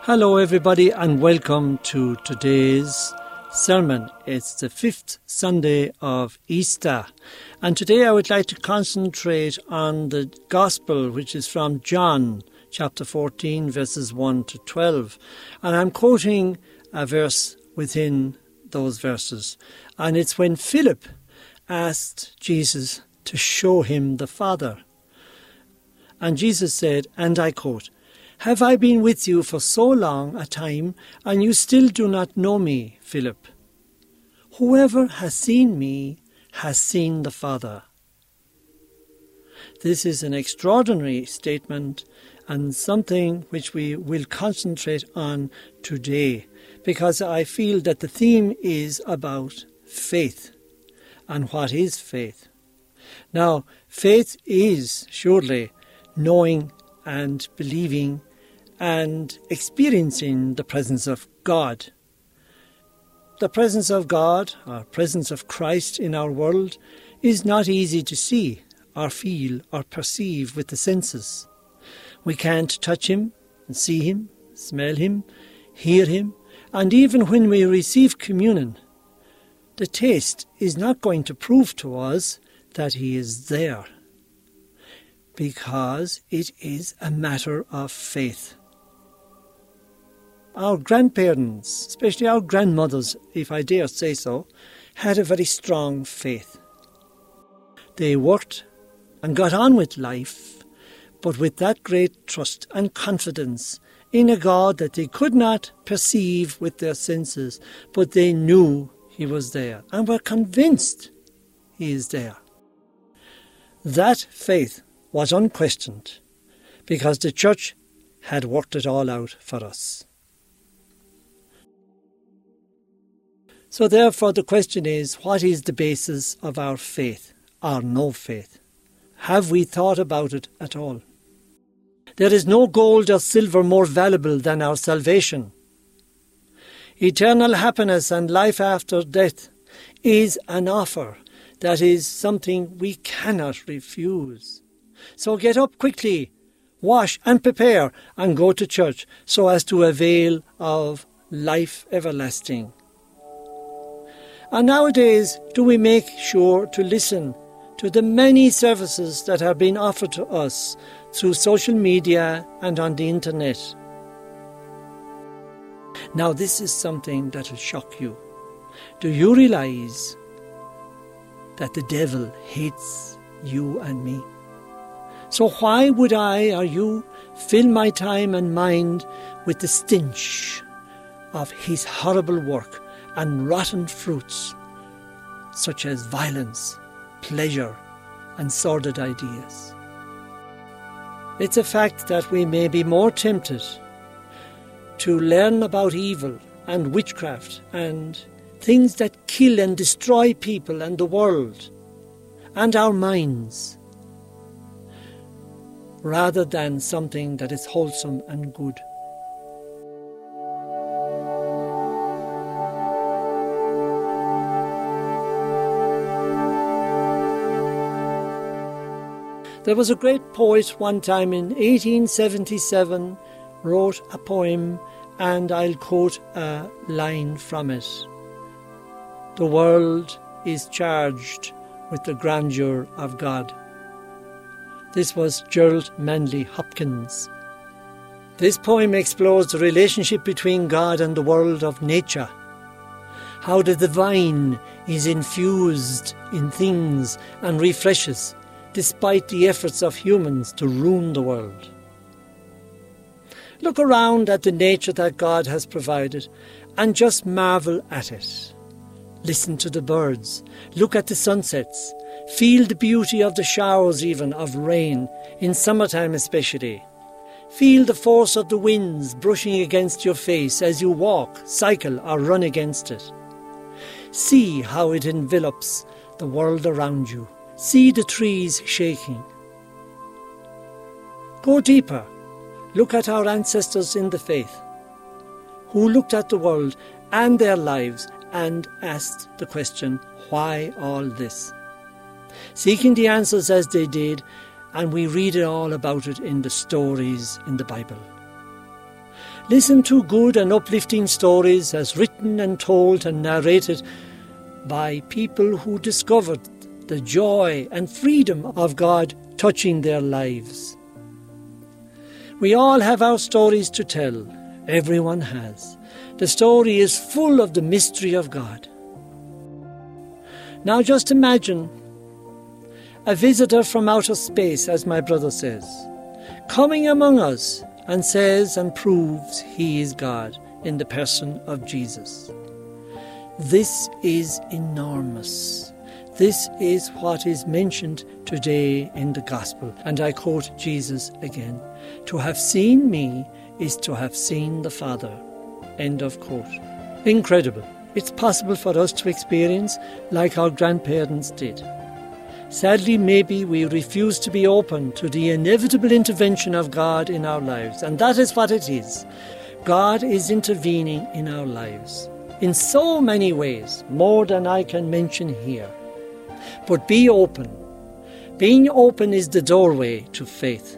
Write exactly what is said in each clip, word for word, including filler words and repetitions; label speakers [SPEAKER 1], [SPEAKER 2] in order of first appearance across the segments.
[SPEAKER 1] Hello everybody and welcome to today's sermon. It's the fifth Sunday of Easter, and today I would like to concentrate on the Gospel, which is from John chapter fourteen verses one to twelve, and I'm quoting a verse within those verses, and it's when Philip asked Jesus to show him the Father. And Jesus said, and I quote, "Have I been with you for so long a time, and you still do not know me, Philip? Whoever has seen me has seen the Father." This is an extraordinary statement and something which we will concentrate on today, because I feel that the theme is about faith. And what is faith? Now, faith is surely knowing and believing and experiencing the presence of God. The presence of God, or presence of Christ in our world, is not easy to see or feel or perceive with the senses. We can't touch him and see him, smell him, hear him, and even when we receive communion, the taste is not going to prove to us that he is there, because it is a matter of faith. Our grandparents, especially our grandmothers, if I dare say so, had a very strong faith. They worked and got on with life, but with that great trust and confidence in a God that they could not perceive with their senses, but they knew he was there and were convinced he is there. That faith was unquestioned, because the church had worked it all out for us. So therefore the question is, what is the basis of our faith, or no faith? Have we thought about it at all? There is no gold or silver more valuable than our salvation. Eternal happiness and life after death is an offer that is something we cannot refuse. So get up quickly, wash and prepare, and go to church so as to avail of life everlasting. And nowadays, do we make sure to listen to the many services that are being offered to us through social media and on the internet? Now, this is something that will shock you. Do you realize that the devil hates you and me? So why would I or you fill my time and mind with the stench of his horrible work and rotten fruits, such as violence, pleasure, and sordid ideas? It's a fact that we may be more tempted to learn about evil and witchcraft and things that kill and destroy people and the world and our minds, rather than something that is wholesome and good. There was a great poet one time in eighteen seventy-seven, wrote a poem, and I'll quote a line from it. "The world is charged with the grandeur of God." This was Gerald Manley Hopkins. This poem explores the relationship between God and the world of nature, how the divine is infused in things and refreshes despite the efforts of humans to ruin the world. Look around at the nature that God has provided and just marvel at it. Listen to the birds, look at the sunsets, feel the beauty of the showers, even of rain, in summertime especially. Feel the force of the winds brushing against your face as you walk, cycle or run against it. See how it envelops the world around you. See the trees shaking. Go deeper. Look at our ancestors in the faith, who looked at the world and their lives and asked the question, why all this? Seeking the answers as they did, and we read it all about it in the stories in the Bible. Listen to good and uplifting stories as written and told and narrated by people who discovered the joy and freedom of God touching their lives. We all have our stories to tell. Everyone has. The story is full of the mystery of God. Now just imagine a visitor from outer space, as my brother says, coming among us and says and proves he is God in the person of Jesus. This is enormous. This is what is mentioned today in the Gospel. And I quote Jesus again. To have seen me is to have seen the Father. End of quote. Incredible. It's possible for us to experience like our grandparents did. Sadly, maybe we refuse to be open to the inevitable intervention of God in our lives. And that is what it is. God is intervening in our lives in so many ways, more than I can mention here. But be open. Being open is the doorway to faith.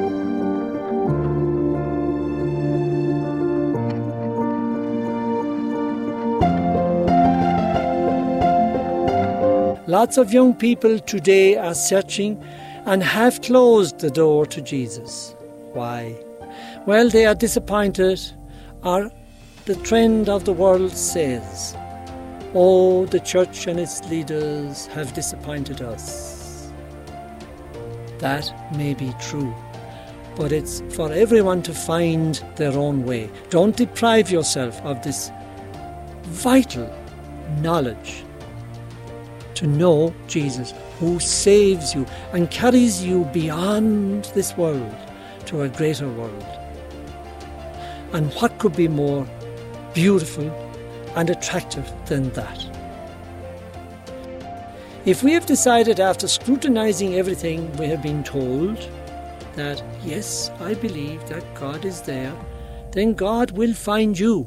[SPEAKER 1] Lots of young people today are searching and have closed the door to Jesus. Why? Well, they are disappointed, or the trend of the world says, oh, the church and its leaders have disappointed us. That may be true, but it's for everyone to find their own way. Don't deprive yourself of this vital knowledge to know Jesus, who saves you and carries you beyond this world to a greater world. And what could be more beautiful and attractive than that? If we have decided after scrutinizing everything we have been told that, yes, I believe that God is there, then God will find you.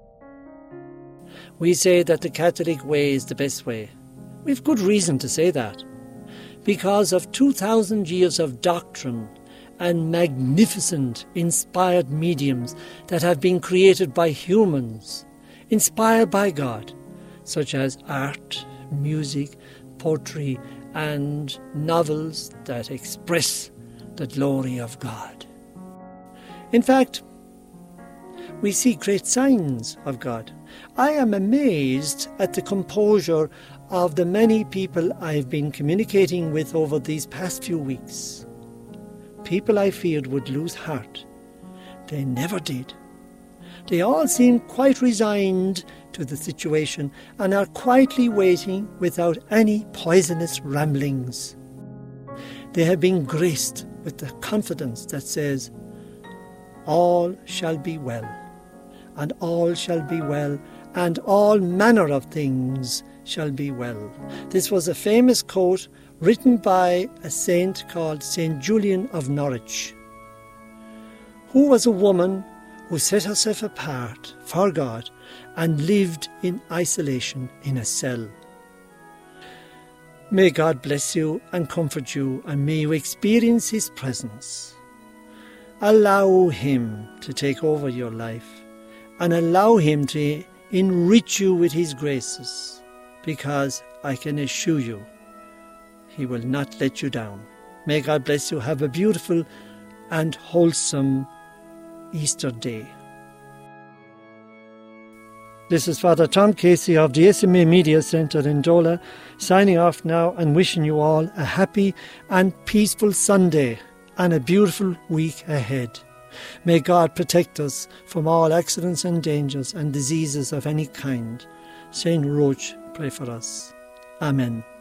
[SPEAKER 1] We say that the Catholic way is the best way. We've good reason to say that, because of two thousand years of doctrine and magnificent inspired mediums that have been created by humans, inspired by God, such as art, music, poetry, and novels that express the glory of God. In fact, we see great signs of God. I am amazed at the composure of the many people I've been communicating with over these past few weeks. People I feared would lose heart. They never did. They all seem quite resigned to the situation and are quietly waiting without any poisonous ramblings. They have been graced with the confidence that says, all shall be well, and all shall be well, and all manner of things shall be well. This was a famous quote written by a saint called Saint Julian of Norwich, who was a woman who set herself apart for God and lived in isolation in a cell. May God bless you and comfort you, and may you experience His presence. Allow Him to take over your life and allow Him to enrich you with His graces, because I can assure you, He will not let you down. May God bless you. Have a beautiful and wholesome Easter day. This is Father Tom Casey of the S M A Media Centre in Dola, signing off now and wishing you all a happy and peaceful Sunday and a beautiful week ahead. May God protect us from all accidents and dangers and diseases of any kind. Saint Roch, pray for us. Amen.